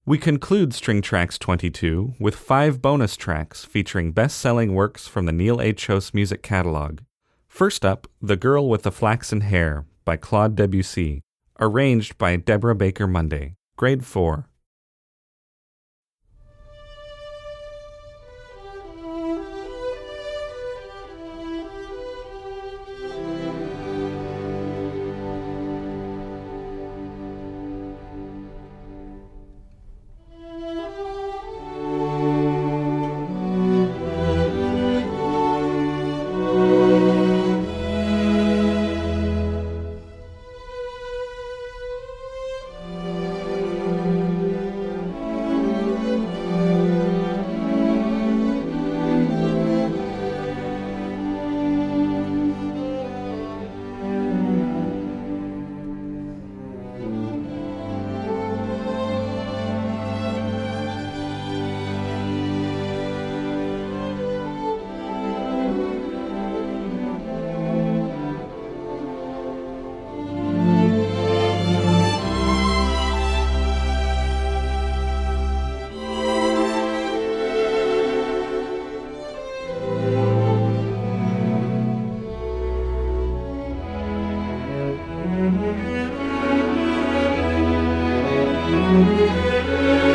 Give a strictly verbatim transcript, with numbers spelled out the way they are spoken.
We conclude String Tracks twenty-two with five bonus tracks featuring best-selling works from the Neal H. House music catalog. First up, The Girl with the Flaxen Hair by Claude Debussy, arranged by Deborah Baker Monday, grade four. Thank you.